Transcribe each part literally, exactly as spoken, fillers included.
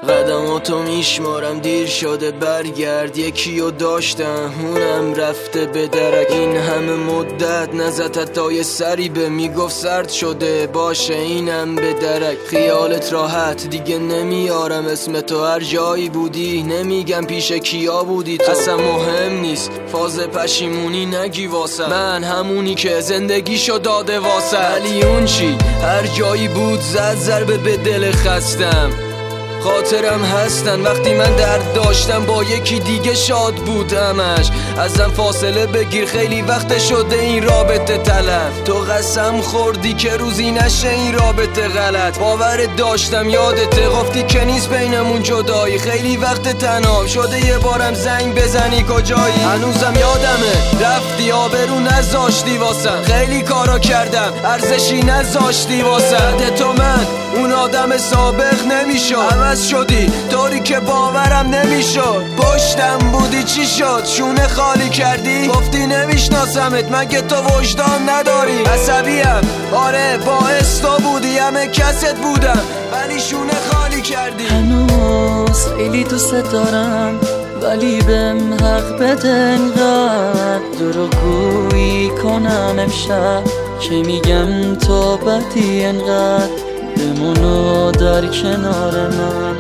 قدماتو میشمارم دیر شده برگرد، یکیو داشتم اونم رفته به درک. این همه مدت نزدت تا یه سری به میگفت سرد شده باشه اینم به درک. خیالت راحت دیگه نمیارم اسم تو، هر جایی بودی نمیگم پیش کیا بودی تو. اصلا مهم نیست فاز پشیمونی نگی واسم، من همونی که زندگیشو داده واسم. ولی اون چی هر جایی بود زد ضربه به دل خستم. خاطرم هستن وقتی من درد داشتم با یکی دیگه شاد بودمش. ازم فاصله بگیر خیلی وقت شده این رابطه تلف. تو قسم خوردی که روزی نشه این رابطه غلط. باور داشتم یادته گفتی که نیست بینمون جدایی. خیلی وقت تنها شده یه بارم زنگ بزنی کجایی. هنوزم یادمه رفتی آبرو نذاشتی واسم، خیلی کارا کردم ارزشی نذاشتی واسم. تو من اون آدم سابق نمیشد، عوض شدی طوری که باورم نمیشد. پشتم بودی چی شد شونه خالی کردی، گفتی نمیشناسمت مگه تو وجدان نداری. عصبیم آره باعث تو بودی، همه کست بودم ولی شونه خالی کردی. هنوز خیلی دوست دارم ولی بهم حق بده انقدر دروغگویی کنم امشب که میگم تو بدی انقدر. بمونو در کنار من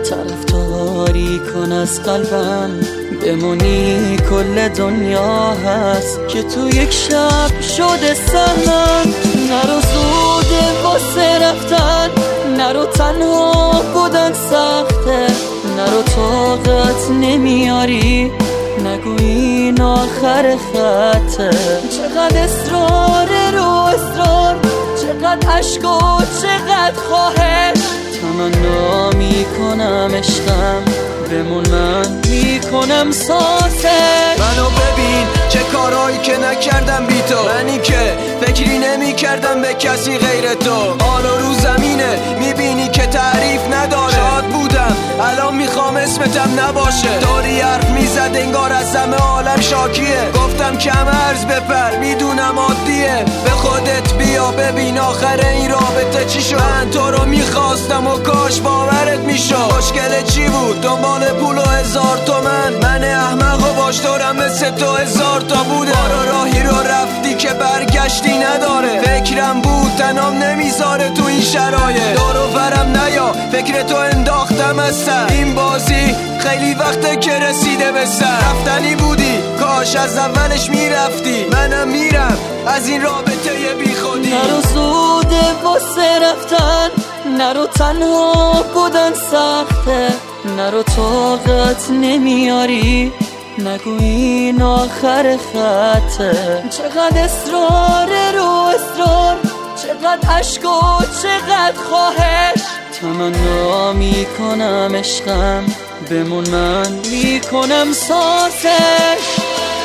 طرفداری کن از قلبم، بمونی کل دنیا هست که تو یک شب شده سهمم. نرو زوده واسه رفتن، نرو تنها بودن سخته، نرو طاقت نمیاری نگو این آخر خطه. چقدر اصرار رو اصرار، چقدر عشق و چقدر خواهش. تمنا میکنم عشقم بمون من میکنم سازش. منو ببین چه کارهایی که نکردم بی تو، منی که فکری نمی کردم به کسی غیر تو. حالا رو زمینه میبینی که تعریف نداره. شاد بودم الان میخوام اسمتم نباشه. داری حرف میزد انگار از همه عالم شاکیه. گفتم کم عرض بپر میدونم عادیه. به خودت بیا ببین آخر این رابطه چی شد. من تو رو میخواستم و کاش باورت میشد. مشکل چی بود دنبال پول و هزار تومن، من احمق و باش دارم مثل تو هزار تا بوده. بارا راهی رو رفتی که برگشتی نداره. فکرم بود تنام نمیذاره تو این شرایط. دارو برم نیا فکر تو انداختم از سر. این بازی خیلی وقته که رسیده به سر. رفتنی بودی کاش از اولش میرفتی. منم میرم از این رابطه بی خودی. نرو زوده واسه رفتن، نرو تنها بودن سخته، نرو طاقت نمیاری نگو این آخر خطه. چقدر اصرار رو اصرار، چقدر عشق و چقدر خواهش. تمنا میکنم عشقم بمون من میکنم سازش.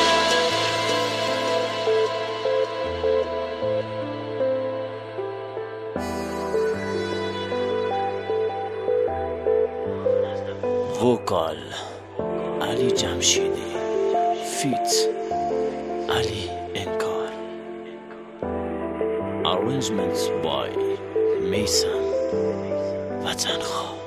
وکال علی جمشیدی، فیت علی انکار، arrangements by میثم وطنخواه.